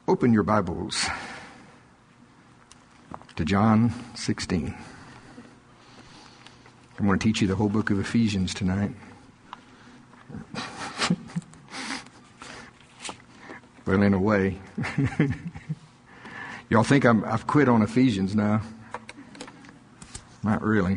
Open your Bibles to John 16. I'm going to teach you the whole book of Ephesians tonight. Well, in a way. Y'all think I've quit on Ephesians now? Not really.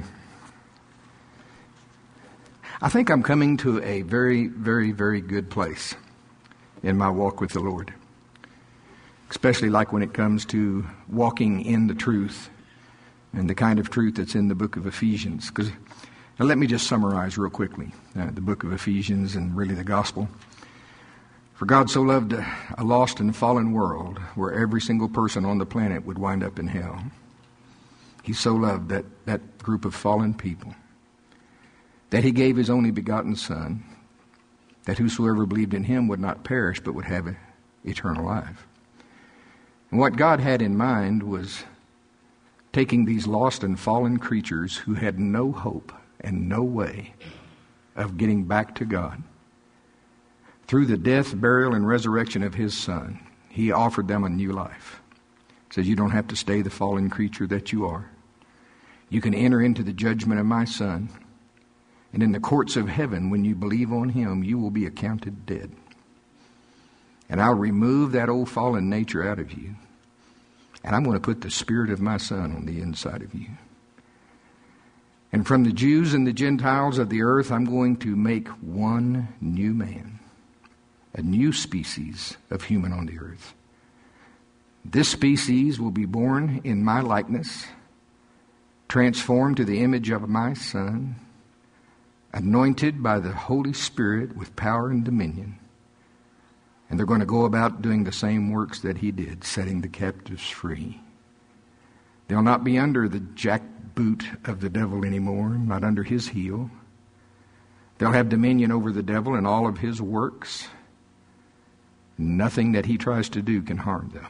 I think I'm coming to a very, very, very good place in my walk with the Lord. Especially like when it comes to walking in the truth and the kind of truth that's in the book of Ephesians. Now let me just summarize real quickly the book of Ephesians and really the gospel. For God so loved a lost and fallen world where every single person on the planet would wind up in hell. He so loved that group of fallen people that he gave his only begotten Son, that whosoever believed in him would not perish but would have eternal life. And what God had in mind was taking these lost and fallen creatures who had no hope and no way of getting back to God. Through the death, burial, and resurrection of his Son, he offered them a new life. He says, you don't have to stay the fallen creature that you are. You can enter into the judgment of my Son. And in the courts of heaven, when you believe on him, you will be accounted dead. And I'll remove that old fallen nature out of you. And I'm going to put the Spirit of my Son on the inside of you. And from the Jews and the Gentiles of the earth, I'm going to make one new man, a new species of human on the earth. This species will be born in my likeness, transformed to the image of my Son, anointed by the Holy Spirit with power and dominion. And they're going to go about doing the same works that he did, setting the captives free. They'll not be under the jackboot of the devil anymore, not under his heel. They'll have dominion over the devil and all of his works. Nothing that he tries to do can harm them.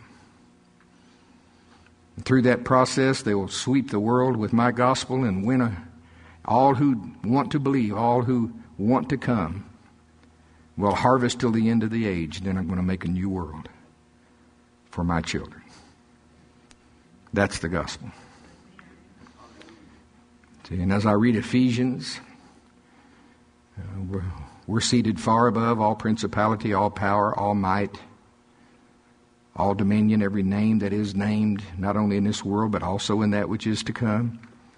And through that process, they will sweep the world with my gospel and win all who want to believe, all who want to come. Will harvest till the end of the age. Then I'm going to make a new world for my children. That's the gospel. See, and as I read Ephesians, we're seated far above all principality, all power, all might, all dominion, every name that is named, not only in this world, but also in that which is to come.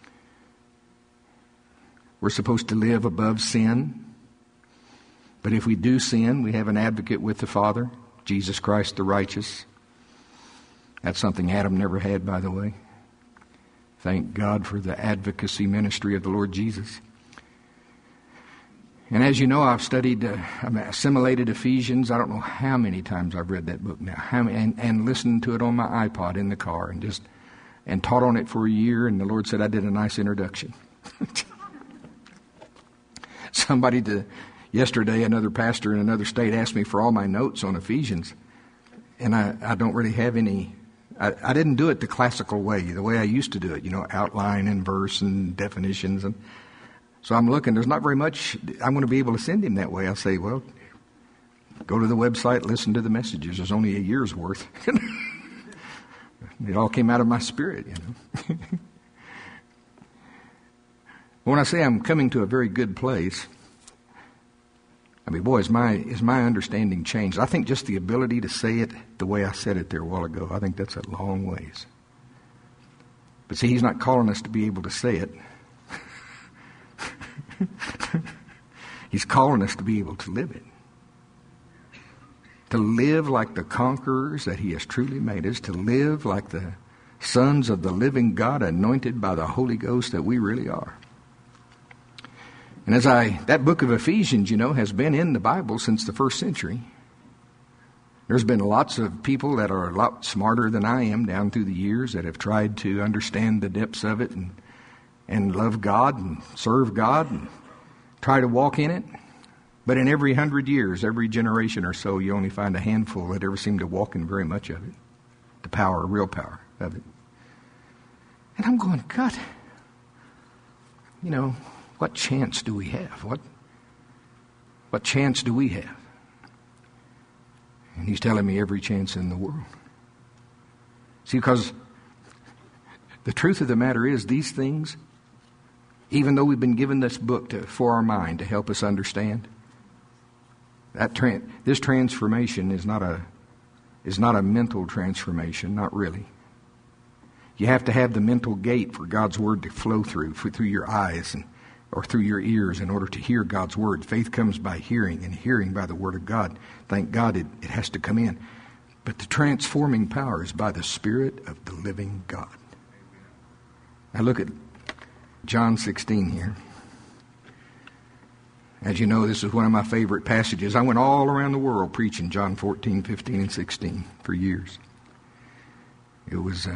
We're supposed to live above sin. But if we do sin, we have an advocate with the Father, Jesus Christ the righteous. That's something Adam never had, by the way. Thank God for the advocacy ministry of the Lord Jesus. And as you know, I've studied, assimilated Ephesians. I don't know how many times I've read that book now, and listened to it on my iPod in the car, and taught on it for a year. And the Lord said I did a nice introduction. Yesterday, another pastor in another state asked me for all my notes on Ephesians, and I don't really have any. I didn't do it the classical way, the way I used to do it, outline and verse and definitions. And so I'm looking, there's not very much I'm going to be able to send him that way. I'll say, well, go to the website, listen to the messages. There's only a year's worth. It all came out of my spirit, When I say I'm coming to a very good place, boy, is my understanding changed. I think just the ability to say it the way I said it there a while ago, I think that's a long ways. But see, he's not calling us to be able to say it. He's calling us to be able to live it. To live like the conquerors that he has truly made us. To live like the sons of the living God, anointed by the Holy Ghost that we really are. And that book of Ephesians, has been in the Bible since the first century. There's been lots of people that are a lot smarter than I am down through the years that have tried to understand the depths of it and love God and serve God and try to walk in it. But in every 100 years, every generation or so, you only find a handful that ever seem to walk in very much of it. The power, real power of it. And I'm going, God, what chance do we have? What chance do we have? And he's telling me every chance in the world. See, because the truth of the matter is, these things, even though we've been given this book for our mind to help us understand, this transformation is not a mental transformation, not really. You have to have the mental gate for God's Word to flow through your eyes or through your ears in order to hear God's Word. Faith comes by hearing, and hearing by the Word of God. Thank God it has to come in. But the transforming power is by the Spirit of the living God. Now look at John 16 here. As you know, this is one of my favorite passages. I went all around the world preaching John 14, 15, and 16 for years. It was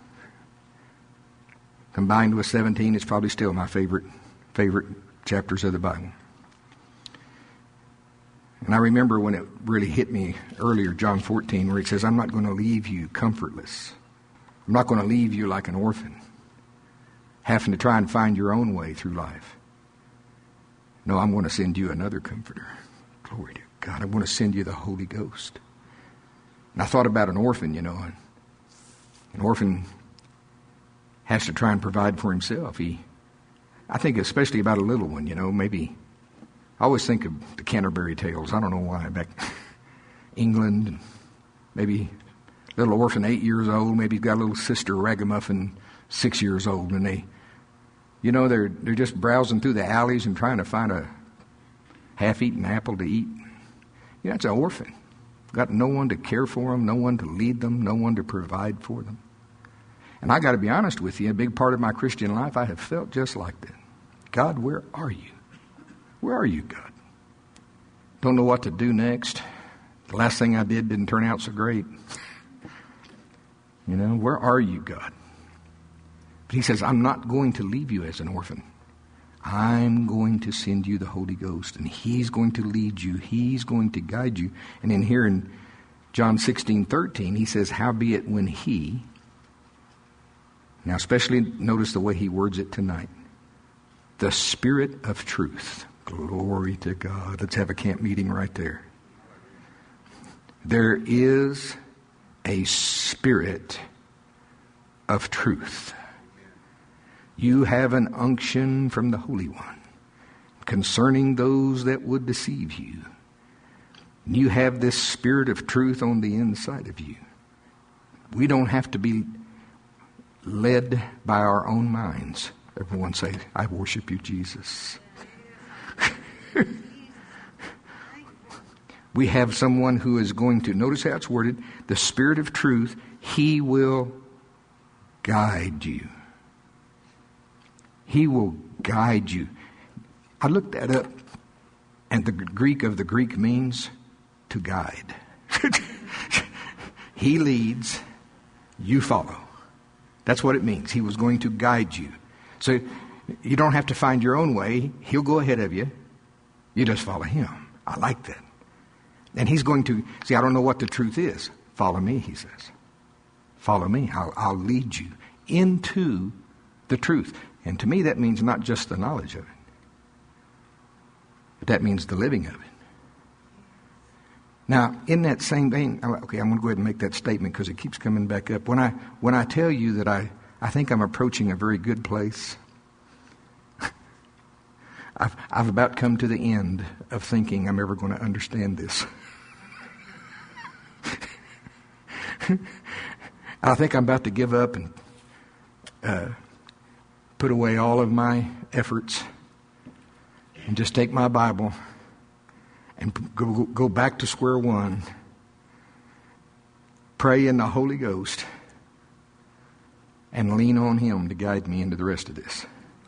combined with 17, it's probably still my favorite chapters of the Bible. And I remember when it really hit me earlier, John 14, where it says, I'm not going to leave you comfortless. I'm not going to leave you like an orphan, having to try and find your own way through life. No, I'm going to send you another comforter. Glory to God. I want to send you the Holy Ghost. And I thought about an orphan, you know. An orphan has to try and provide for himself. I think especially about a little one, you know, maybe. I always think of the Canterbury Tales. I don't know why. Back England, and maybe little orphan 8 years old. Maybe he's got a little sister ragamuffin 6 years old, and they're just browsing through the alleys and trying to find a half-eaten apple to eat. You know, it's an orphan. Got no one to care for them, no one to lead them, no one to provide for them. And I got to be honest with you, a big part of my Christian life, I have felt just like that. God, where are you? Where are you, God? Don't know what to do next. The last thing I did didn't turn out so great. You know, where are you, God? But he says, I'm not going to leave you as an orphan. I'm going to send you the Holy Ghost, and he's going to lead you. He's going to guide you. And in here in John 16:13, he says, howbeit when he, now especially notice the way he words it tonight, the Spirit of truth. Glory to God. Let's have a camp meeting right there. There is a Spirit of truth. You have an unction from the Holy One concerning those that would deceive you. You have this Spirit of truth on the inside of you. We don't have to be led by our own minds. Everyone say, I worship you, Jesus. We have someone who is going to, notice how it's worded, the Spirit of truth, he will guide you. He will guide you. I looked that up, and the Greek of the Greek means to guide. He leads, you follow. That's what it means. He was going to guide you. So you don't have to find your own way. He'll go ahead of you. You just follow him. I like that. And he's going to, see, I don't know what the truth is. Follow me, he says. Follow me. I'll lead you into the truth. And to me, that means not just the knowledge of it, but that means the living of it. Now, in that same vein, okay, I'm going to go ahead and make that statement because it keeps coming back up. When I tell you that I think I'm approaching a very good place, I've about come to the end of thinking I'm ever going to understand this. I think I'm about to give up and put away all of my efforts and just take my Bible and go back to square one, pray in the Holy Ghost, and lean on him to guide me into the rest of this.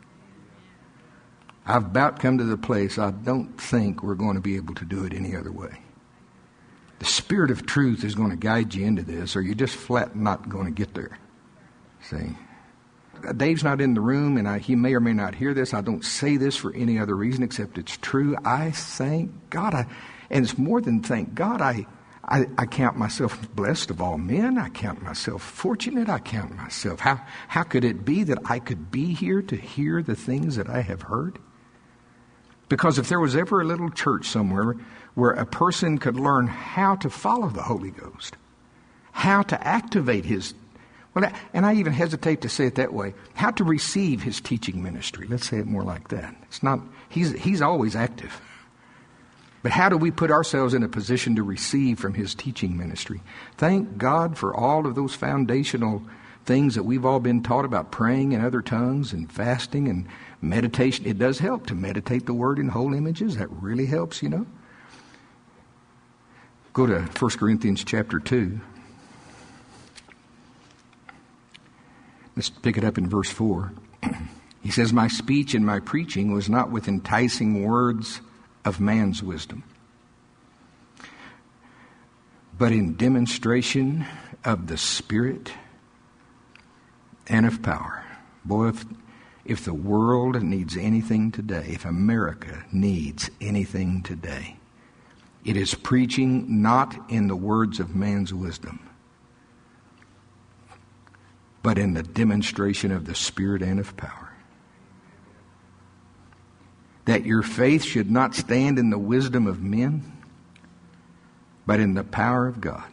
I've about come to the place I don't think we're going to be able to do it any other way. The Spirit of truth is going to guide you into this, or you're just flat not going to get there. See? Dave's not in the room, and he may or may not hear this. I don't say this for any other reason except it's true. I thank God. And it's more than thank God. I count myself blessed of all men. I count myself fortunate. I count myself. How could it be that I could be here to hear the things that I have heard? Because if there was ever a little church somewhere where a person could learn how to follow the Holy Ghost, how to activate his Well, and I even hesitate to say it that way. How to receive his teaching ministry. Let's say it more like that. It's not, he's always active. But how do we put ourselves in a position to receive from his teaching ministry? Thank God for all of those foundational things that we've all been taught about praying in other tongues and fasting and meditation. It does help to meditate the word in whole images. That really helps, you know. Go to 1 Corinthians chapter 2. Let's pick it up in verse 4. He says, my speech and my preaching was not with enticing words of man's wisdom, but in demonstration of the Spirit and of power. Boy, if the world needs anything today, if America needs anything today, it is preaching not in the words of man's wisdom, but in the demonstration of the Spirit and of power. That your faith should not stand in the wisdom of men, but in the power of God.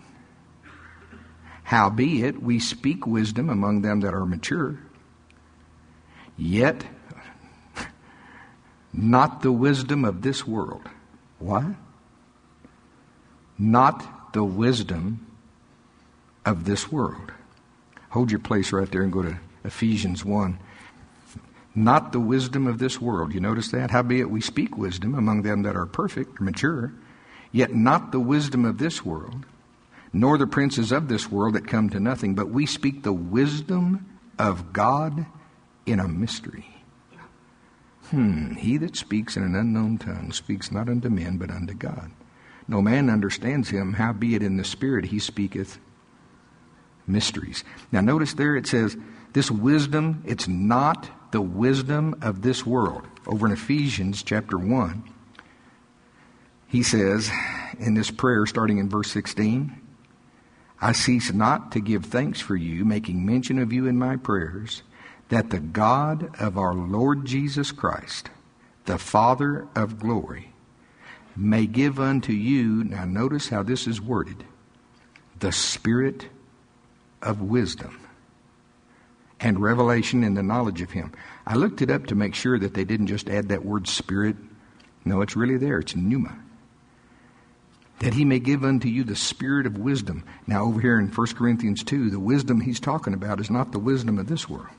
Howbeit, we speak wisdom among them that are mature, yet not the wisdom of this world. What? Not the wisdom of this world. Hold your place right there and go to Ephesians 1. Not the wisdom of this world. You notice that? Howbeit we speak wisdom among them that are perfect, mature, yet not the wisdom of this world, nor the princes of this world that come to nothing, but we speak the wisdom of God in a mystery. He that speaks in an unknown tongue speaks not unto men, but unto God. No man understands him, howbeit in the Spirit he speaketh mysteries. Now notice there it says, this wisdom, it's not the wisdom of this world. Over in Ephesians chapter 1, he says in this prayer starting in verse 16, I cease not to give thanks for you, making mention of you in my prayers, that the God of our Lord Jesus Christ, the Father of glory, may give unto you, now notice how this is worded, the Spirit of wisdom and revelation in the knowledge of him. I looked it up to make sure that they didn't just add that word spirit. No, it's really there. It's pneuma. That he may give unto you the spirit of wisdom. Now over here in 1 Corinthians 2, the wisdom he's talking about is not the wisdom of this world.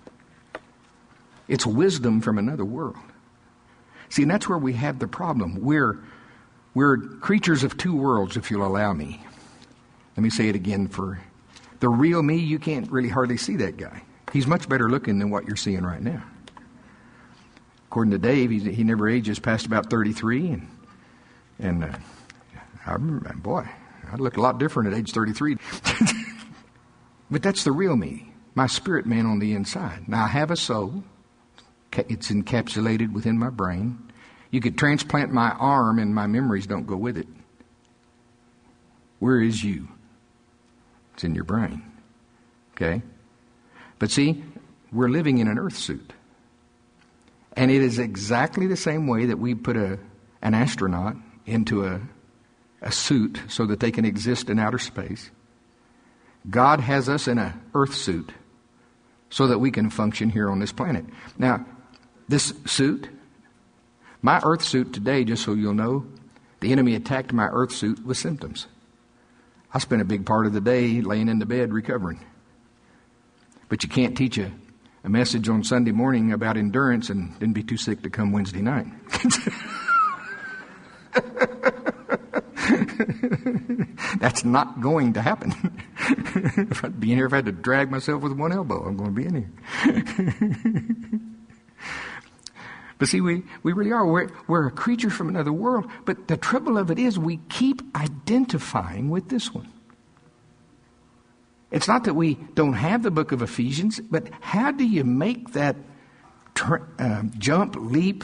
It's wisdom from another world. See, and that's where we have the problem. We're creatures of two worlds, if you'll allow me. Let me say it again. For the real me, you can't really hardly see that guy. He's much better looking than what you're seeing right now. According to Dave, he never ages past about 33. And I remember, boy, I look a lot different at age 33. But that's the real me, my spirit man on the inside. Now, I have a soul. It's encapsulated within my brain. You could transplant my arm and my memories don't go with it. Where is you? It's in your brain. Okay? But see, we're living in an earth suit. And it is exactly the same way that we put an astronaut into a suit so that they can exist in outer space. God has us in an earth suit so that we can function here on this planet. Now, this suit, my earth suit today, just so you'll know, the enemy attacked my earth suit with symptoms. I spent a big part of the day laying in the bed recovering. But you can't teach a message on Sunday morning about endurance and then be too sick to come Wednesday night. That's not going to happen. If I'd be in here, if I had to drag myself with one elbow, I'm going to be in here. But see, we really are. We're a creature from another world. But the trouble of it is we keep identifying with this one. It's not that we don't have the book of Ephesians, but how do you make that jump, leap?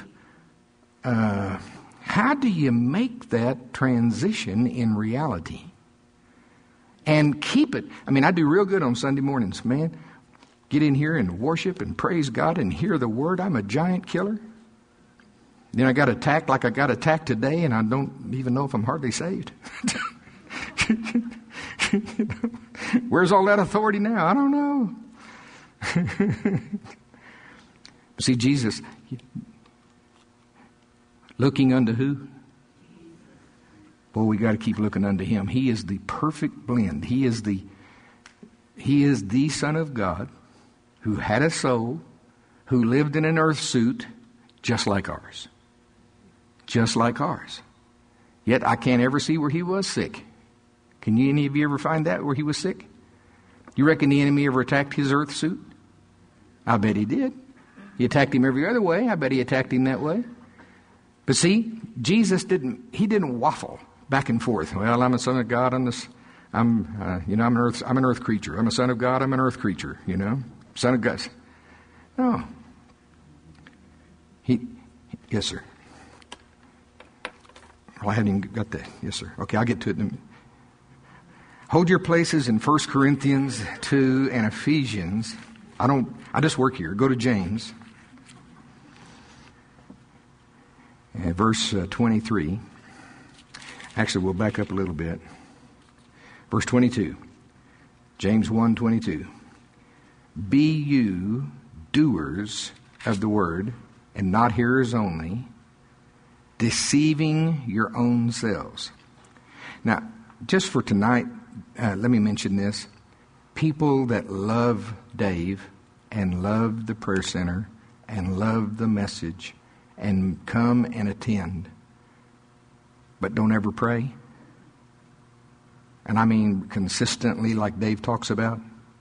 How do you make that transition in reality? And keep it. I mean, I do real good on Sunday mornings, man. Get in here and worship and praise God and hear the word. I'm a giant killer. Then I got attacked like I got attacked today, and I don't even know if I'm hardly saved. Where's all that authority now? I don't know. See, Jesus, looking unto who? Boy, we got to keep looking unto Him. He is the perfect blend. He is the Son of God who had a soul, who lived in an earth suit just like ours. Just like ours. Yet I can't ever see where He was sick. Can any of you ever find that, where He was sick? You reckon the enemy ever attacked His earth suit? I bet he did. He attacked Him every other way. I bet he attacked Him that way. But see, Jesus didn't waffle back and forth. Well, I'm a son of God. I'm an earth creature. I'm a son of God. I'm an earth creature. Son of God. No. Yes, sir. Well, I haven't even got that. Yes, sir. Okay, I'll get to it in a minute. Hold your places in 1 Corinthians 2 and Ephesians. I just work here. Go to James. Verse 23. Actually, we'll back up a little bit. Verse 22. James 1:22. Be you doers of the word, and not hearers only, deceiving your own selves. Now, just for tonight, let me mention this. People that love Dave and love the prayer center and love the message and come and attend, but don't ever pray, and I mean consistently like Dave talks about,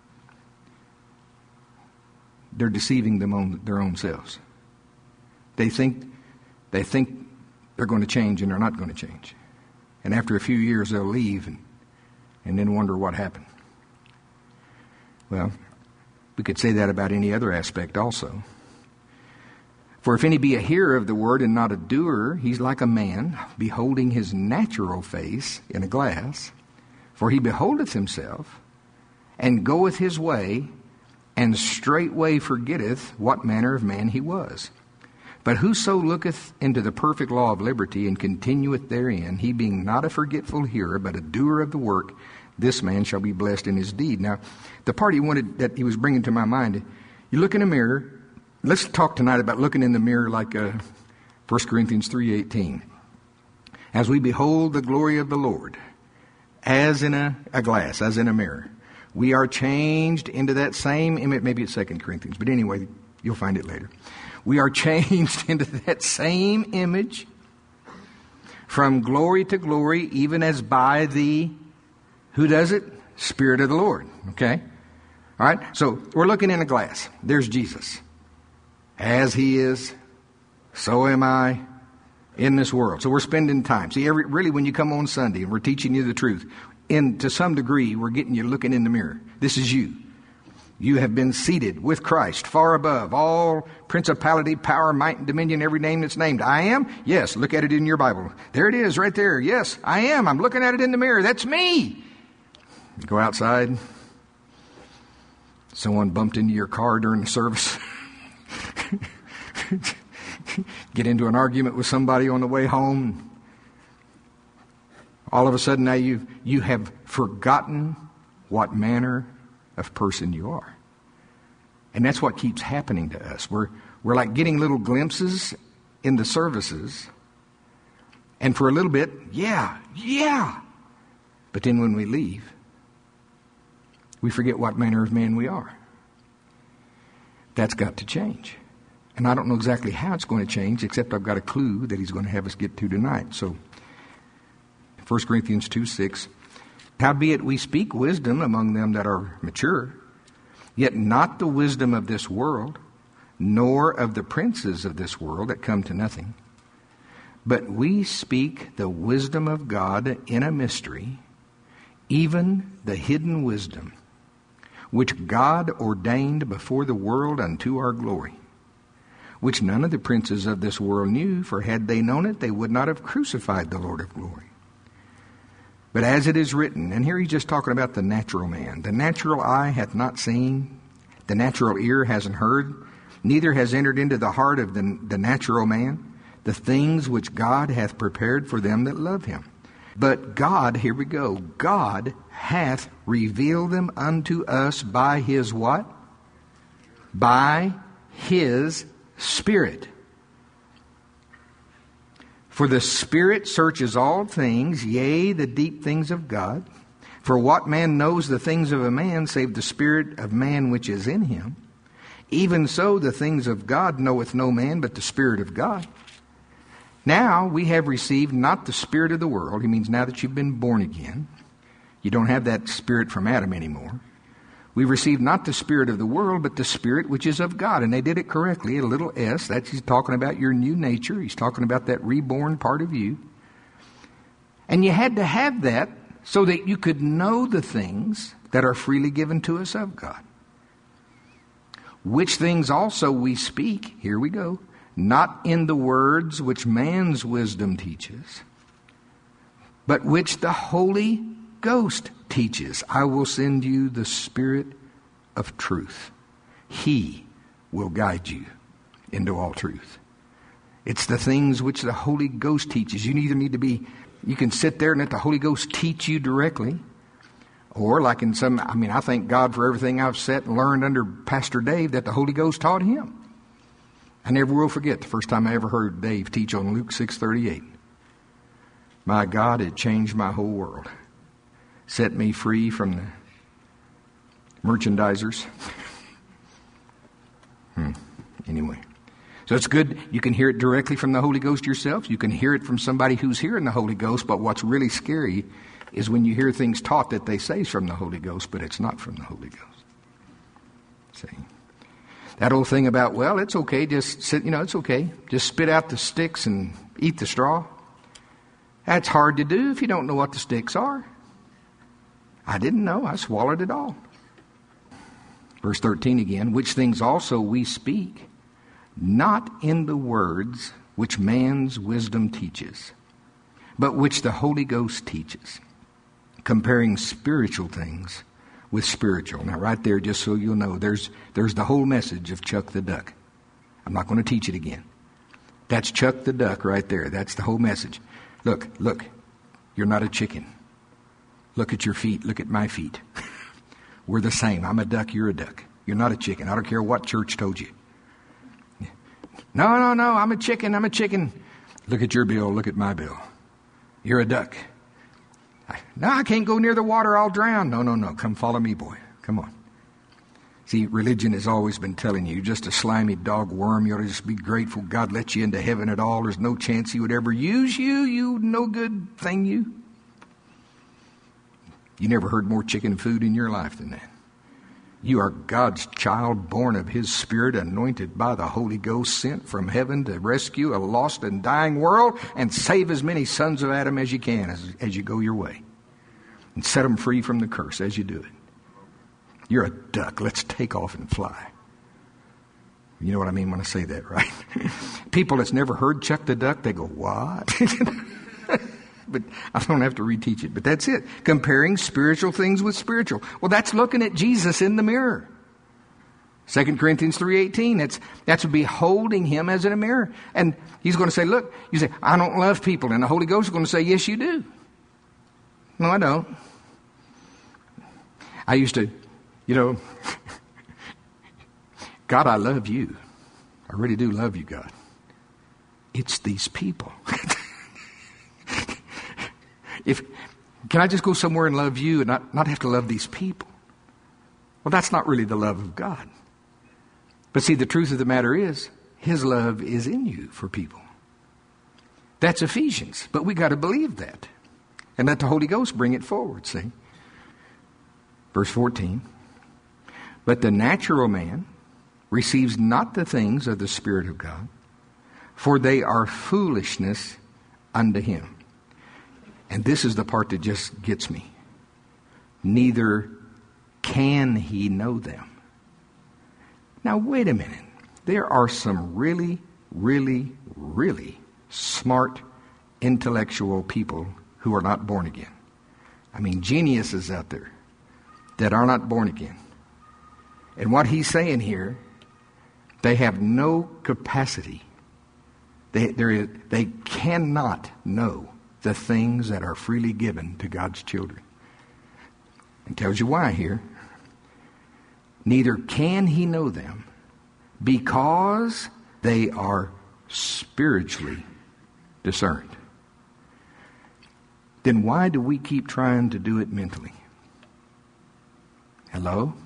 they're deceiving their own selves. They think they're going to change, and they're not going to change. And after a few years, they'll leave and then wonder what happened. Well, we could say that about any other aspect also. For if any be a hearer of the word and not a doer, he's like a man beholding his natural face in a glass. For he beholdeth himself, and goeth his way, and straightway forgetteth what manner of man he was. But whoso looketh into the perfect law of liberty, and continueth therein, he being not a forgetful hearer, but a doer of the work, this man shall be blessed in his deed. Now, the part that he was bringing to my mind, you look in a mirror. Let's talk tonight about looking in the mirror like 1 Corinthians 3:18. As we behold the glory of the Lord, as in a glass, as in a mirror, we are changed into that same image. Maybe it's 2 Corinthians, but anyway, you'll find it later. We are changed into that same image from glory to glory, even as by the, who does it? Spirit of the Lord. Okay? All right? So we're looking in a glass. There's Jesus. As He is, so am I in this world. So we're spending time. See, really when you come on Sunday and we're teaching you the truth, to some degree, we're getting you looking in the mirror. This is you. You have been seated with Christ far above all principality, power, might, and dominion, every name that's named. I am? Yes, look at it in your Bible. There it is right there. Yes, I am. I'm looking at it in the mirror. That's me. Go outside. Someone bumped into your car during the service. Get into an argument with somebody on the way home. All of a sudden now you have forgotten what manner of person you are. And that's what keeps happening to us. We're like getting little glimpses in the services. And for a little bit, yeah. But then when we leave, we forget what manner of man we are. That's got to change. And I don't know exactly how it's going to change, except I've got a clue that He's going to have us get to tonight. So, 1 Corinthians 2:6, howbeit we speak wisdom among them that are mature, yet not the wisdom of this world, nor of the princes of this world that come to nothing. But we speak the wisdom of God in a mystery, even the hidden wisdom, which God ordained before the world unto our glory, which none of the princes of this world knew, for had they known it, they would not have crucified the Lord of glory. But as it is written, and here he's just talking about the natural man, the natural eye hath not seen, the natural ear hasn't heard, neither has entered into the heart of the natural man the things which God hath prepared for them that love Him. But God, here we go, God hath revealed them unto us by His what? by His Spirit. For the Spirit searches all things, yea, the deep things of God. For what man knows the things of a man, save the spirit of man which is in him? Even so the things of God knoweth no man, but the Spirit of God. Now we have received not the spirit of the world. He means now that you've been born again. You don't have that spirit from Adam anymore. We received not the spirit of the world, but the Spirit which is of God. And they did it correctly, a little s. That's he's talking about your new nature. He's talking about that reborn part of you. And you had to have that so that you could know the things that are freely given to us of God. Which things also we speak, here we go, not in the words which man's wisdom teaches, but which the Holy Ghost teaches. I will send you the Spirit of truth. He will guide you into all truth. It's the things which the Holy Ghost teaches. You either need to be, you can sit there and let the Holy Ghost teach you directly, or like in some, I thank God for everything I've sat and learned under Pastor Dave that the Holy Ghost taught him. I never will forget the first time I ever heard Dave teach on Luke 6:38. My God, it changed my whole world. Set me free from the merchandisers. Anyway. So it's good. You can hear it directly from the Holy Ghost yourself. You can hear it from somebody who's hearing the Holy Ghost. But what's really scary is when you hear things taught that they say is from the Holy Ghost, but it's not from the Holy Ghost. See? That old thing about, well, it's okay, just sit, it's okay. Just spit out the sticks and eat the straw. That's hard to do if you don't know what the sticks are. I didn't know. I swallowed it all. Verse 13 again, which things also we speak, not in the words which man's wisdom teaches, but which the Holy Ghost teaches, comparing spiritual things with spiritual. Now right there, just so you'll know, there's the whole message of Chuck the Duck. I'm not going to teach it again. That's Chuck the Duck right there. That's the whole message. Look, you're not a chicken. Look at your feet. Look at my feet. We're the same. I'm a duck. You're a duck. You're not a chicken. I don't care what church told you. No. I'm a chicken. Look at your bill. Look at my bill. You're a duck. No, I can't go near the water. I'll drown. No. Come follow me, boy. Come on. See, religion has always been telling you, you're just a slimy dog worm. You ought to just be grateful God let you into heaven at all. There's no chance He would ever use you, you no good thing, you. You never heard more chicken food in your life than that. You are God's child, born of His Spirit, anointed by the Holy Ghost, sent from heaven to rescue a lost and dying world and save as many sons of Adam as you can as you go your way. And set them free from the curse as you do it. You're a duck. Let's take off and fly. You know what I mean when I say that, right? People that's never heard Chuck the Duck, they go, what? But I don't have to reteach it. But that's it. Comparing spiritual things with spiritual. Well, that's looking at Jesus in the mirror. 2 Corinthians 3:18. That's beholding Him as in a mirror. And He's going to say, look, you say, I don't love people. And the Holy Ghost is going to say, yes, you do. No, I don't. I used to, God, I love you. I really do love you, God. It's these people. Can I just go somewhere and love you and not have to love these people? Well, that's not really the love of God. But see, the truth of the matter is, His love is in you for people. That's Ephesians. But we got to believe that. And let the Holy Ghost bring it forward, see? Verse 14. But the natural man receives not the things of the Spirit of God, for they are foolishness unto him. And this is the part that just gets me. Neither can he know them. Now, wait a minute. There are some really, really, really smart, intellectual people who are not born again. I mean, geniuses out there that are not born again. And what he's saying here, they have no capacity. They cannot know the things that are freely given to God's children. It tells you why here. Neither can he know them, because they are spiritually discerned. Then why do we keep trying to do it mentally? Hello?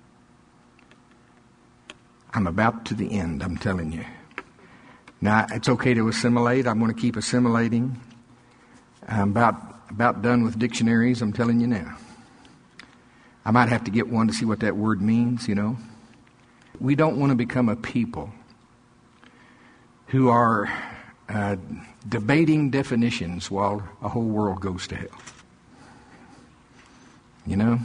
I'm about to the end, I'm telling you. Now, it's okay to assimilate. I'm going to keep assimilating. I'm about done with dictionaries, I'm telling you now. I might have to get one to see what that word means, you know. We don't want to become a people who are debating definitions while a whole world goes to hell. You know?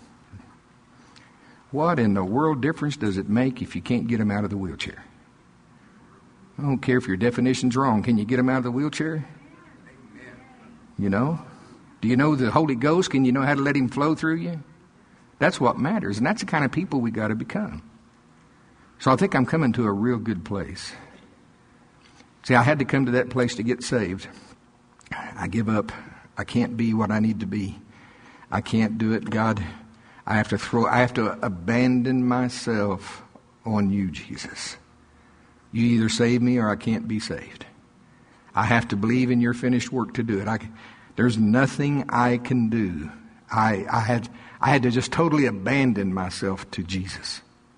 What in the world difference does it make if you can't get them out of the wheelchair? I don't care if your definition's wrong. Can you get them out of the wheelchair? You know? Do you know the Holy Ghost? Can you know how to let Him flow through you? That's what matters, and that's the kind of people we got to become. So I think I'm coming to a real good place. See, I had to come to that place to get saved. I give up. I can't be what I need to be. I can't do it, God. I have to abandon myself on you, Jesus. You either save me or I can't be saved. I have to believe in your finished work to do it. There's nothing I can do. I had to just totally abandon myself to Jesus.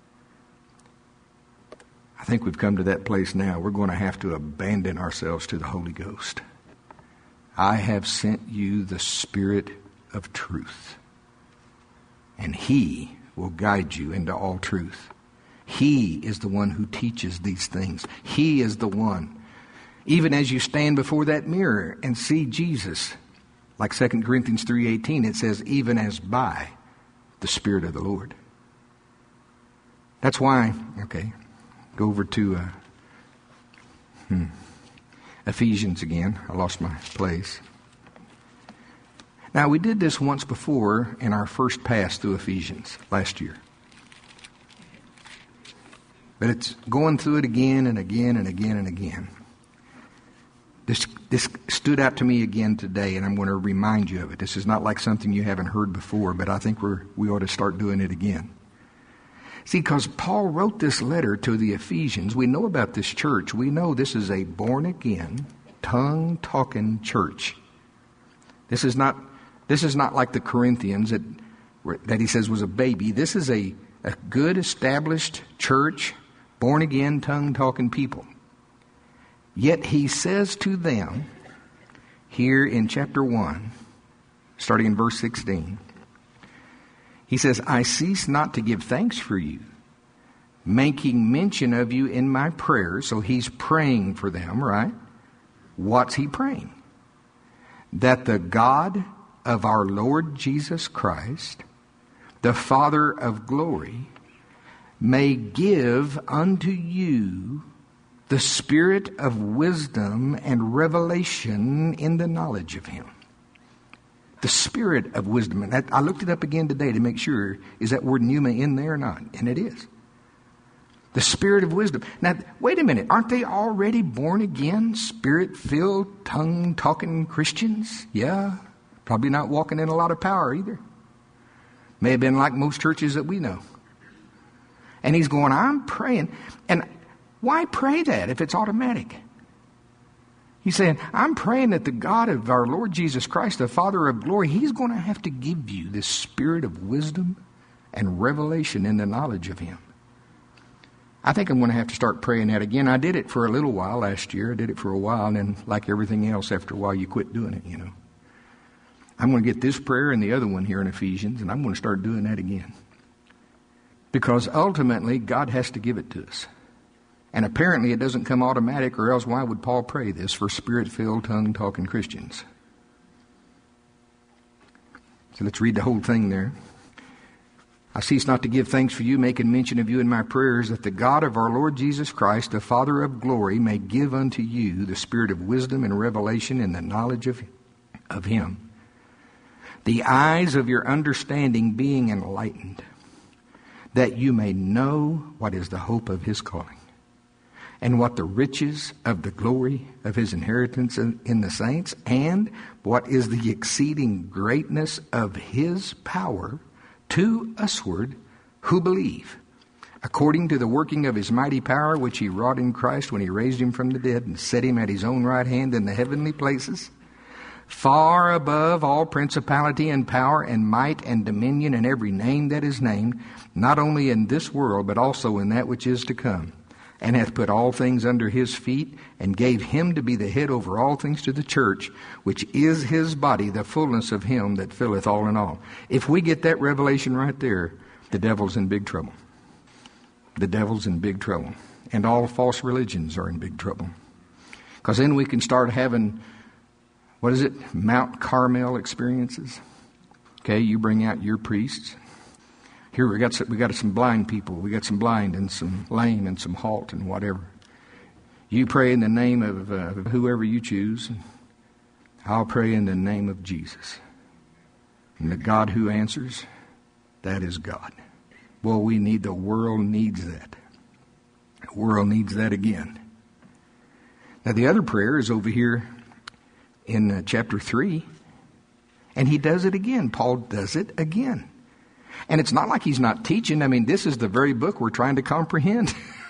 I think we've come to that place now. We're going to have to abandon ourselves to the Holy Ghost. I have sent you the Spirit of truth, and He will guide you into all truth. He is the one who teaches these things. He is the one. Even as you stand before that mirror and see Jesus, like 2 Corinthians 3:18, it says, even as by the Spirit of the Lord. That's why, okay, go over to Ephesians again. I lost my place. Now, we did this once before in our first pass through Ephesians last year. But it's going through it again and again and again and again. This stood out to me again today, and I'm going to remind you of it. This is not like something you haven't heard before, but I think we ought to start doing it again. See, because Paul wrote this letter to the Ephesians, we know about this church. We know this is a born-again, tongue-talking church. This is not like the Corinthians that he says was a baby. This is a good, established church, born-again, tongue-talking people. Yet he says to them, here in chapter 1, starting in verse 16, he says, I cease not to give thanks for you, making mention of you in my prayers. So he's praying for them, right? What's he praying? That the God of our Lord Jesus Christ, the Father of glory, may give unto you the spirit of wisdom and revelation in the knowledge of Him. The spirit of wisdom. And I looked it up again today to make sure, is that word pneuma in there or not? And it is. The spirit of wisdom. Now, wait a minute. Aren't they already born again, spirit-filled, tongue-talking Christians? Yeah. Probably not walking in a lot of power either. May have been like most churches that we know. And he's going, I'm praying. And why pray that if it's automatic? He's saying, I'm praying that the God of our Lord Jesus Christ, the Father of glory, He's going to have to give you this spirit of wisdom and revelation in the knowledge of Him. I think I'm going to have to start praying that again. I did it for a little while last year. I did it for a while, and then like everything else, after a while you quit doing it, you know. I'm going to get this prayer and the other one here in Ephesians, and I'm going to start doing that again. Because ultimately, God has to give it to us. And apparently it doesn't come automatic, or else why would Paul pray this for spirit-filled, tongue-talking Christians? So let's read the whole thing there. I cease not to give thanks for you, making mention of you in my prayers, that the God of our Lord Jesus Christ, the Father of glory, may give unto you the spirit of wisdom and revelation in the knowledge of Him. The eyes of your understanding being enlightened, that you may know what is the hope of His calling, and what the riches of the glory of His inheritance in the saints, and what is the exceeding greatness of His power to usward who believe, according to the working of his mighty power, which he wrought in Christ when he raised him from the dead and set him at his own right hand in the heavenly places, far above all principality and power and might and dominion and every name that is named, not only in this world, but also in that which is to come, and hath put all things under his feet, and gave him to be the head over all things to the church, which is his body, the fullness of him that filleth all in all. If we get that revelation right there, the devil's in big trouble. The devil's in big trouble. And all false religions are in big trouble. Because then we can start having, Mount Carmel experiences. Okay, you bring out your priests. Here we got some blind people. We got some blind and some lame and some halt and whatever. You pray in the name of whoever you choose. I'll pray in the name of Jesus. And the God who answers, that is God. Well, the world needs that. The world needs that again. Now the other prayer is over here in chapter 3. And he does it again. Paul does it again. And it's not like he's not teaching. I mean, this is the very book we're trying to comprehend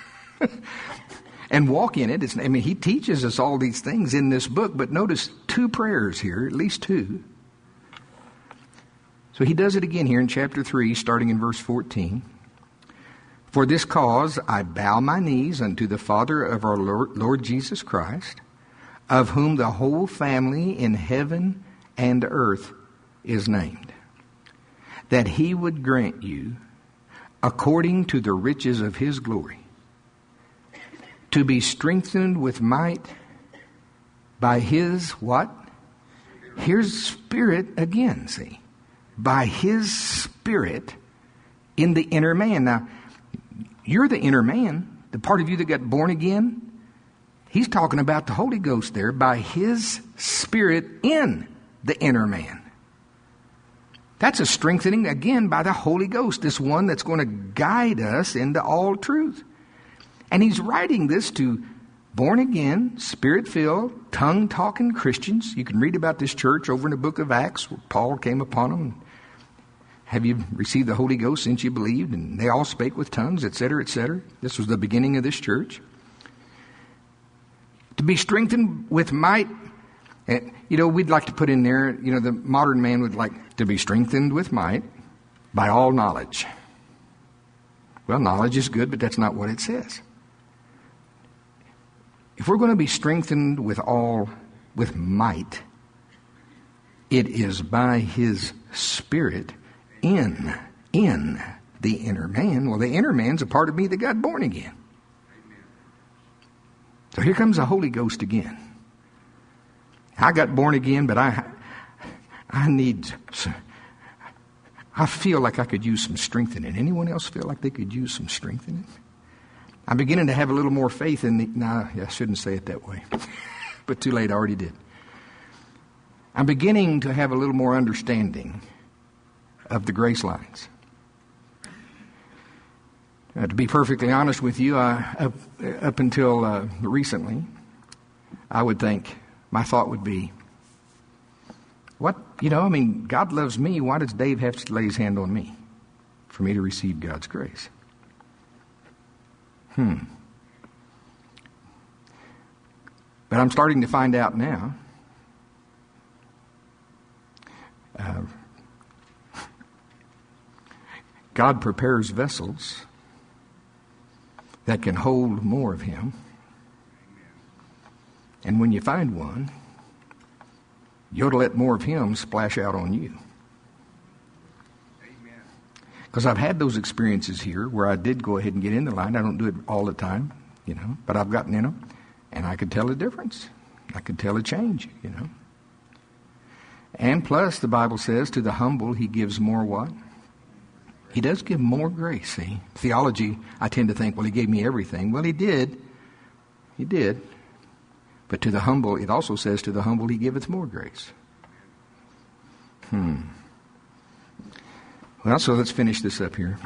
and walk in it. He teaches us all these things in this book. But notice 2 prayers here, at least 2. So he does it again here in chapter 3, starting in verse 14. For this cause I bow my knees unto the Father of our Lord Jesus Christ, of whom the whole family in heaven and earth is named, that he would grant you, according to the riches of his glory, to be strengthened with might by his what? Here's Spirit again, see. By his Spirit in the inner man. Now, you're the inner man, the part of you that got born again. He's talking about the Holy Ghost there, by his Spirit in the inner man. That's a strengthening, again, by the Holy Ghost, this one that's going to guide us into all truth. And he's writing this to born-again, Spirit-filled, tongue-talking Christians. You can read about this church over in the book of Acts, where Paul came upon them. Have you received the Holy Ghost since you believed? And they all spake with tongues, etc., etc. This was the beginning of this church. To be strengthened with might. We'd like to put in there, the modern man would like to be strengthened with might by all knowledge. Well, knowledge is good, but that's not what it says. If we're going to be strengthened with might, it is by his Spirit in the inner man. Well, the inner man's a part of me that got born again. So here comes the Holy Ghost again. I got born again, but I feel like I could use some strengthening. Anyone else feel like they could use some strengthening? I'm beginning to have a little more faith in I shouldn't say it that way. But too late, I already did. I'm beginning to have a little more understanding of the grace lines. To be perfectly honest with you, up until recently, I would think, my thought would be, God loves me. Why does Dave have to lay his hand on me for me to receive God's grace? But I'm starting to find out now. God prepares vessels that can hold more of him. And when you find one, you ought to let more of him splash out on you. Because I've had those experiences here where I did go ahead and get in the line. I don't do it all the time, but I've gotten in them, and I could tell a difference. I could tell a change, And plus, the Bible says, to the humble he gives more what? He does give more grace, see. Theology, I tend to think, well, he gave me everything. Well, he did. He did. But to the humble, it also says, to the humble he giveth more grace. Well, so let's finish this up here.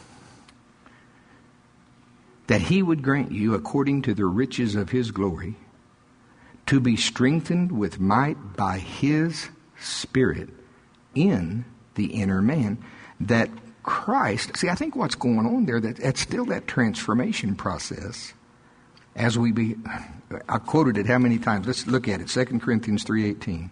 That he would grant you, according to the riches of his glory, to be strengthened with might by his Spirit in the inner man, that Christ, see, I think what's going on there, that's still that transformation process. As I quoted it how many times? Let's look at it, 2 Corinthians 3:18.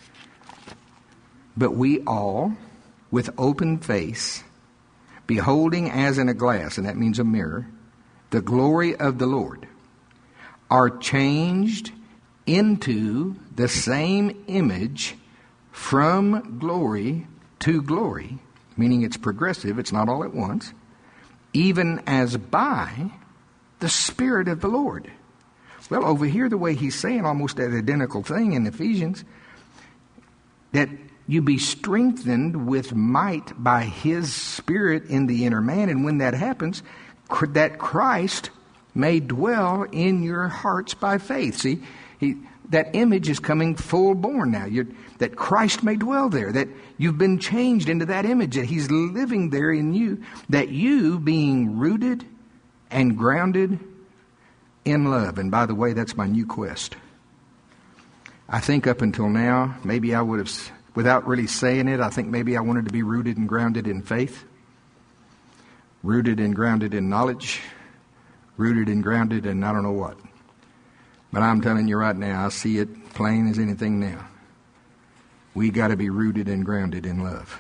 But we all, with open face, beholding as in a glass, and that means a mirror, the glory of the Lord, are changed into the same image from glory to glory, meaning it's progressive, it's not all at once, even as by the Spirit of the Lord. Well, over here, the way he's saying almost that identical thing in Ephesians, that you be strengthened with might by His Spirit in the inner man. And when that happens, that Christ may dwell in your hearts by faith. See, that image is coming full born now. That Christ may dwell there. That you've been changed into that image. That He's living there in you. That you being rooted and grounded in love. And by the way, that's my new quest. I think up until now, maybe I would have, without really saying it, I think maybe I wanted to be rooted and grounded in faith, rooted and grounded in knowledge, rooted and grounded in I don't know what. But I'm telling you right now, I see it plain as anything now. We got to be rooted and grounded in love.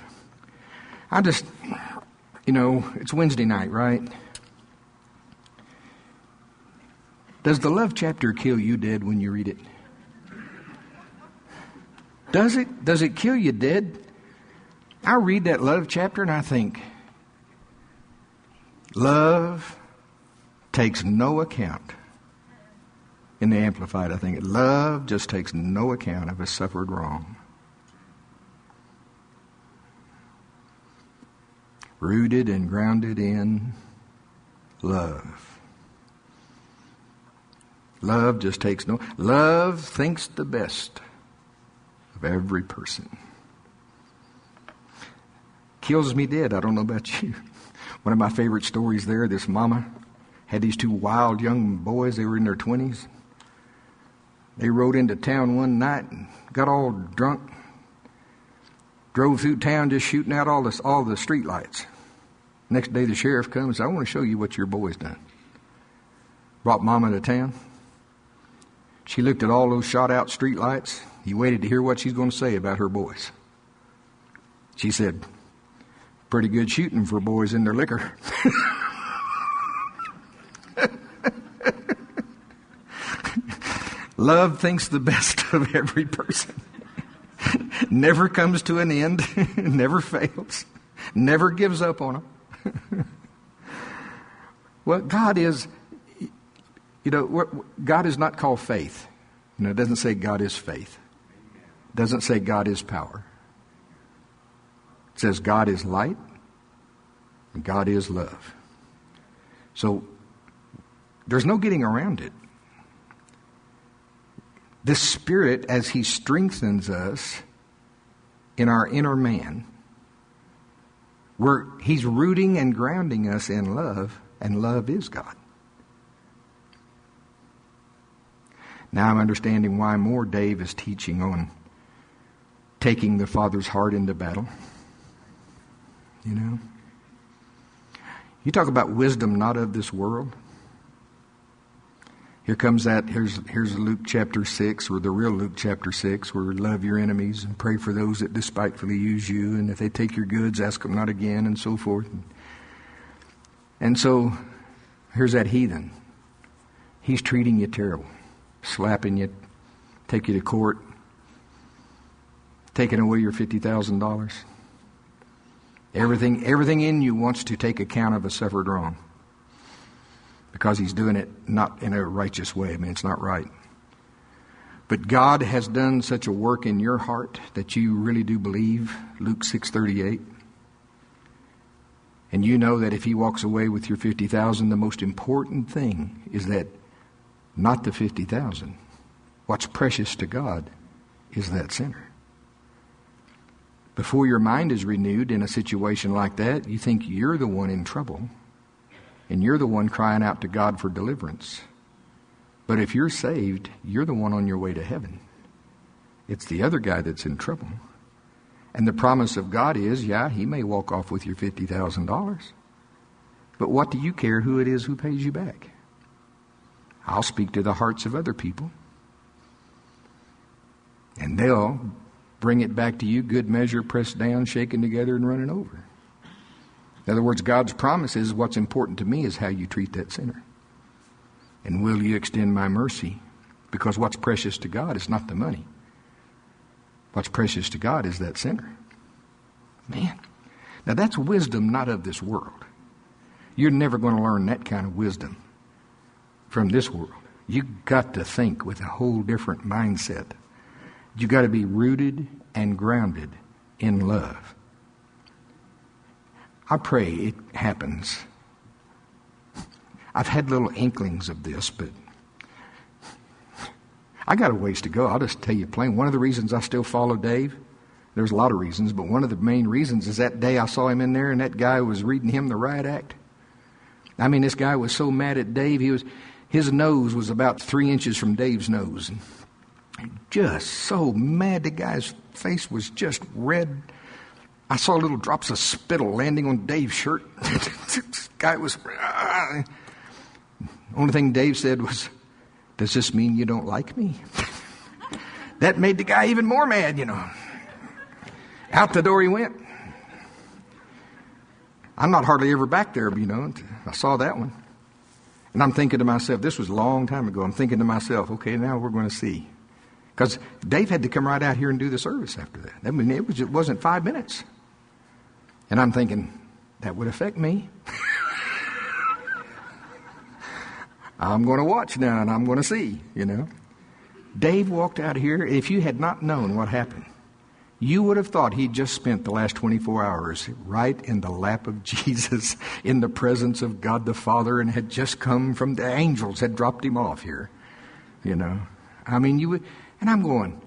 It's Wednesday night, right? Does the love chapter kill you dead when you read it? Does it? Does it kill you dead? I read that love chapter and I think, love takes no account. In the Amplified, I think, love just takes no account of a suffered wrong. Rooted and grounded in love. Love just takes no... Love thinks the best of every person. Kills me dead. I don't know about you. One of my favorite stories there, this mama had these two wild young boys. They were in their 20s. They rode into town one night and got all drunk. Drove through town just shooting out all the street lights. Next day the sheriff comes and says, I want to show you what your boy's done. Brought mama to town. She looked at all those shot out street lights. He waited to hear what she's going to say about her boys. She said, pretty good shooting for boys in their liquor. Love thinks the best of every person. Never comes to an end. Never fails. Never gives up on them. Well, God is... God is not called faith. It doesn't say God is faith. It doesn't say God is power. It says God is light and God is love. So there's no getting around it. The Spirit, as He strengthens us in our inner man, He's rooting and grounding us in love, and love is God. Now I'm understanding why more Dave is teaching on taking the Father's heart into battle. You talk about wisdom not of this world. Here's Luke chapter 6, or the real Luke chapter 6, where love your enemies and pray for those that despitefully use you, and if they take your goods, ask them not again, and so forth. And so here's that heathen. He's treating you terrible. Slapping you, take you to court, taking away your $50,000. Everything in you wants to take account of a suffered wrong, because he's doing it not in a righteous way. I mean, it's not right. But God has done such a work in your heart that you really do believe Luke 6:38. And you know that if he walks away with your $50,000, the most important thing is that not the $50,000. What's precious to God is that sinner. Before your mind is renewed in a situation like that, you think you're the one in trouble, and you're the one crying out to God for deliverance. But if you're saved, you're the one on your way to heaven. It's the other guy that's in trouble. And the promise of God is, yeah, he may walk off with your $50,000. But what do you care who it is who pays you back? I'll speak to the hearts of other people. And they'll bring it back to you, good measure, pressed down, shaken together, and running over. In other words, God's promise is what's important to me is how you treat that sinner. And will you extend my mercy? Because what's precious to God is not the money. What's precious to God is that sinner. Man. Now that's wisdom not of this world. You're never going to learn that kind of wisdom from this world. You've got to think with a whole different mindset. You've got to be rooted and grounded in love. I pray it happens. I've had little inklings of this, but I got a ways to go. I'll just tell you plain. One of the reasons I still follow Dave, there's a lot of reasons, but one of the main reasons is that day I saw him in there and that guy was reading him the riot act. I mean, this guy was so mad at Dave. His nose was about 3 inches from Dave's nose. And just so mad. The guy's face was just red. I saw little drops of spittle landing on Dave's shirt. This guy was... Only thing Dave said was, "Does this mean you don't like me?" That made the guy even more mad, Out the door he went. I'm not hardly ever back there, I saw that one. And I'm thinking to myself, this was a long time ago, I'm thinking to myself, okay, now we're going to see. Because Dave had to come right out here and do the service after that. I mean, it wasn't 5 minutes. And I'm thinking, that would affect me. I'm going to watch now and I'm going to see, Dave walked out here. If you had not known what happened, you would have thought he'd just spent the last 24 hours right in the lap of Jesus in the presence of God the Father and had just come from the angels, had dropped him off here, I mean, you would, and I'm going,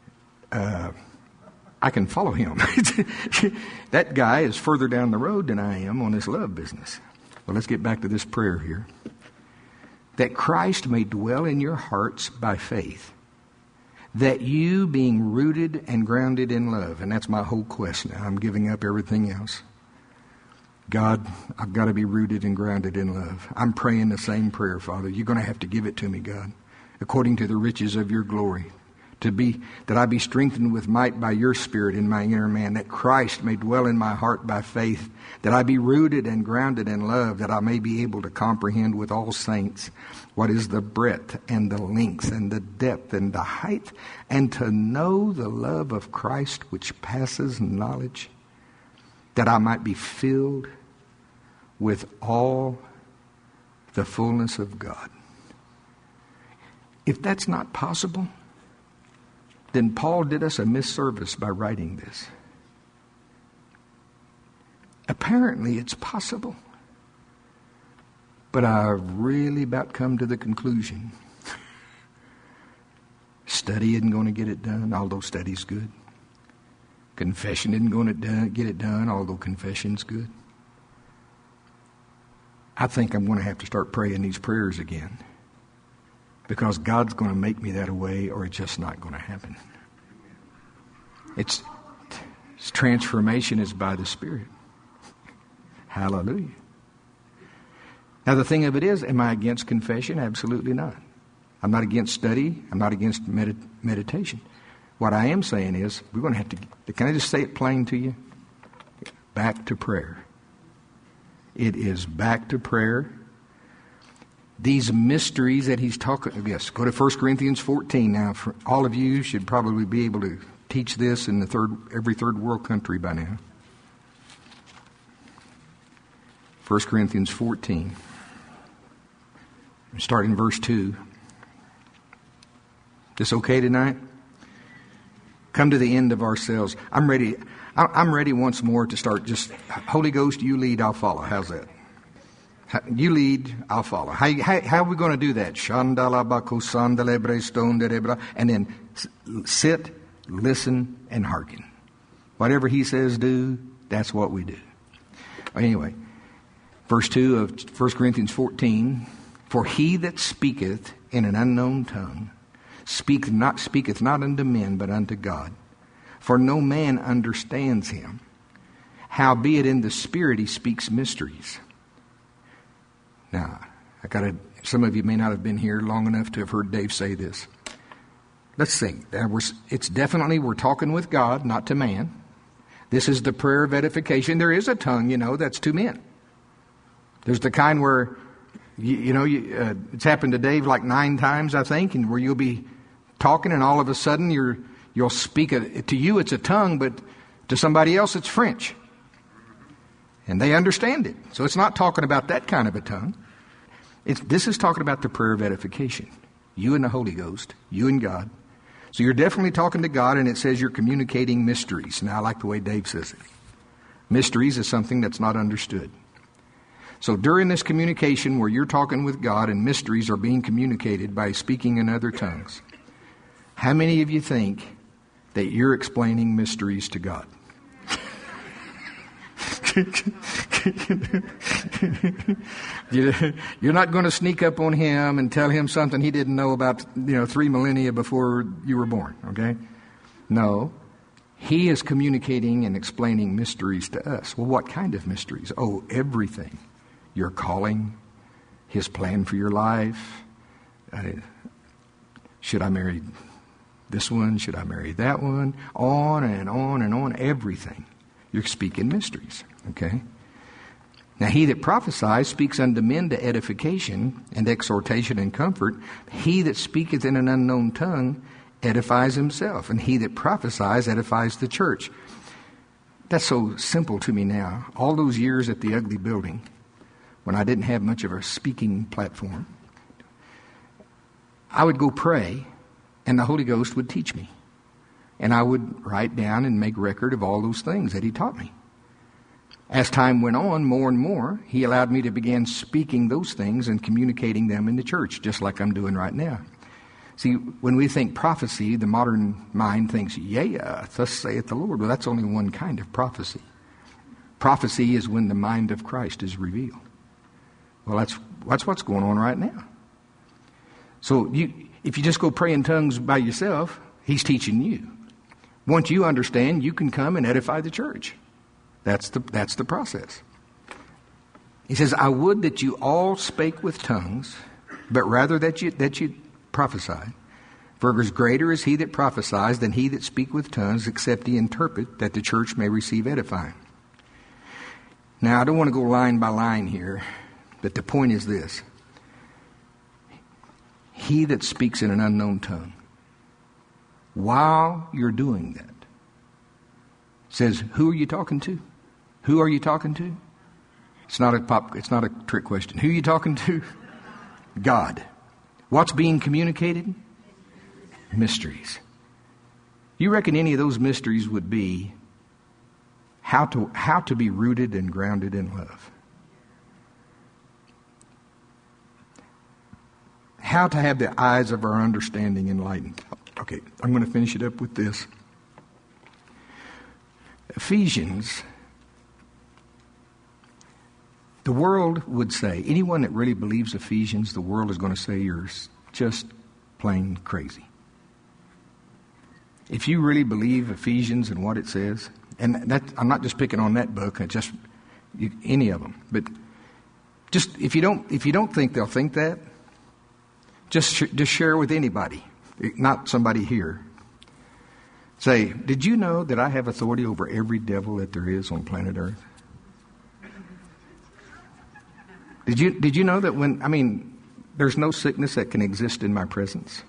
I can follow him. That guy is further down the road than I am on this love business. Well, let's get back to this prayer here. That Christ may dwell in your hearts by faith, that you being rooted and grounded in love, and that's my whole quest now. I'm giving up everything else. God, I've got to be rooted and grounded in love. I'm praying the same prayer, Father. You're going to have to give it to me, God, according to the riches of your glory. That I be strengthened with might by your Spirit in my inner man, that Christ may dwell in my heart by faith, that I be rooted and grounded in love, that I may be able to comprehend with all saints what is the breadth and the length and the depth and the height, and to know the love of Christ which passes knowledge, that I might be filled with all the fullness of God. If that's not possible, then Paul did us a misservice by writing this. Apparently it's possible. But I've really about come to the conclusion. Study isn't going to get it done, although study's good. Confession isn't going to get it done, although confession's good. I think I'm going to have to start praying these prayers again. Because God's going to make me that way, or it's just not going to happen. Its transformation is by the Spirit. Hallelujah. Now the thing of it is, am I against confession? Absolutely not. I'm not against study. I'm not against meditation. What I am saying is, we're going to have to, can I just say it plain to you? Back to prayer. It is back to prayer. These mysteries that he's talking, yes, go to 1 Corinthians 14 now. For all of you should probably be able to teach this in every third world country by now. 1 Corinthians 14. Start in verse 2. This okay tonight? Come to the end of ourselves. I'm ready once more to start. Just, Holy Ghost, you lead, I'll follow. How's that? You lead, I'll follow. How are we going to do that? And then sit, listen, and hearken. Whatever he says do, that's what we do. Anyway, verse 2 of 1 Corinthians 14. For he that speaketh in an unknown tongue speaketh not unto men, but unto God. for no man understands him. Howbeit in the Spirit he speaks mysteries. Now, some of you may not have been here long enough to have heard Dave say this. Let's think. It's definitely we're talking with God, not to man. This is the prayer of edification. There is a tongue, that's to men. There's the kind where, it's happened to Dave like 9 times, I think, and where you'll be talking and all of a sudden you'll speak, to you it's a tongue, but to somebody else it's French. And they understand it. So it's not talking about that kind of a tongue. This is talking about the prayer of edification. You and the Holy Ghost, you and God. So you're definitely talking to God, and it says you're communicating mysteries. Now, I like the way Dave says it. Mysteries is something that's not understood. So during this communication where you're talking with God and mysteries are being communicated by speaking in other tongues, how many of you think that you're explaining mysteries to God? You're not going to sneak up on him and tell him something he didn't know about 3 millennia before you were born, okay? No. He is communicating and explaining mysteries to us. Well, what kind of mysteries? Oh, everything. Your calling, his plan for your life. Should I marry this one? Should I marry that one? On and on and on. Everything. You're speaking mysteries, okay? Now, he that prophesies speaks unto men to edification and exhortation and comfort. He that speaketh in an unknown tongue edifies himself, and he that prophesies edifies the church. That's so simple to me now. All those years at the ugly building, when I didn't have much of a speaking platform, I would go pray, and the Holy Ghost would teach me. And I would write down and make record of all those things that he taught me. As time went on, more and more, he allowed me to begin speaking those things and communicating them in the church, just like I'm doing right now. See, when we think prophecy, the modern mind thinks, thus saith the Lord. Well, that's only one kind of prophecy. Prophecy is when the mind of Christ is revealed. Well, that's what's going on right now. So if you just go pray in tongues by yourself, he's teaching you. Once you understand, you can come and edify the church. That's the process. He says, I would that you all spake with tongues, but rather that you prophesy. For as greater is he that prophesies than he that speak with tongues, except he interpret, that the church may receive edifying. Now, I don't want to go line by line here, but the point is this. He that speaks in an unknown tongue, while you're doing that, says, who are you talking to? Who are you talking to? It's not a trick question. Who are you talking to? God. What's being communicated? Mysteries. You reckon any of those mysteries would be how to be rooted and grounded in love? How to have the eyes of our understanding enlightened. Okay, I'm going to finish it up with this. Ephesians, the world would say, anyone that really believes Ephesians, the world is going to say you're just plain crazy. If you really believe Ephesians and what it says, and that, I'm not just picking on that book, any of them, but just if you don't think they'll think that, just share with anybody, not somebody here. Say, did you know that I have authority over every devil that there is on planet Earth? Did you know that there's no sickness that can exist in my presence?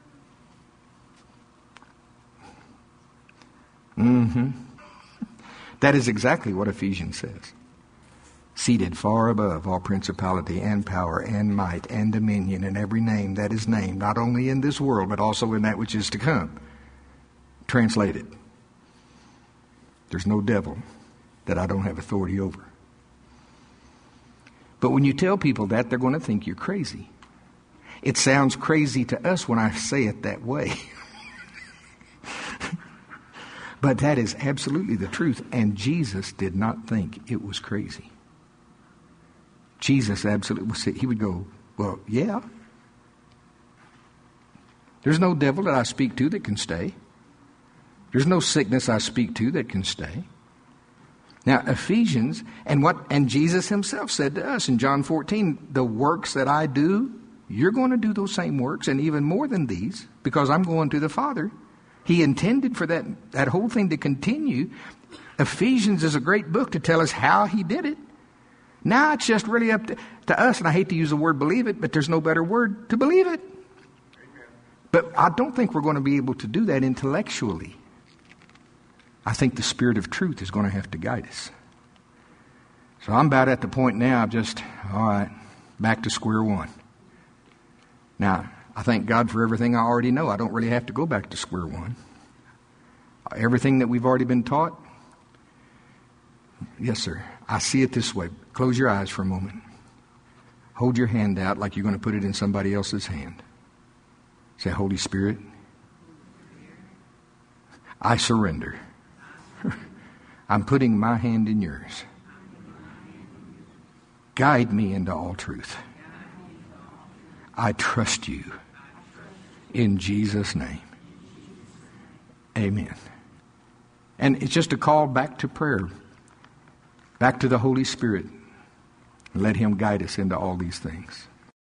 That is exactly what Ephesians says. Seated far above all principality and power and might and dominion and every name that is named, not only in this world, but also in that which is to come. Translated, there's no devil that I don't have authority over. But when you tell people that, they're going to think you're crazy. It sounds crazy to us when I say it that way. But that is absolutely the truth. And Jesus did not think it was crazy. Jesus absolutely, he would go, well, yeah. There's no devil that I speak to that can stay. There's no sickness I speak to that can stay. Now, Ephesians, and Jesus himself said to us in John 14, the works that I do, you're going to do those same works, and even more than these, because I'm going to the Father. He intended for that whole thing to continue. Ephesians is a great book to tell us how he did it. Now it's just really up to us, and I hate to use the word believe it, but there's no better word to believe it. But I don't think we're going to be able to do that intellectually. I think the Spirit of truth is going to have to guide us. So I'm about at the point now of just, all right, back to square one. Now, I thank God for everything I already know. I don't really have to go back to square one. Everything that we've already been taught, yes, sir. I see it this way. Close your eyes for a moment. Hold your hand out like you're going to put it in somebody else's hand. Say, Holy Spirit, I surrender. I'm putting my hand in yours. Guide me into all truth. I trust you. In Jesus' name. Amen. And it's just a call back to prayer. Back to the Holy Spirit. Let him guide us into all these things.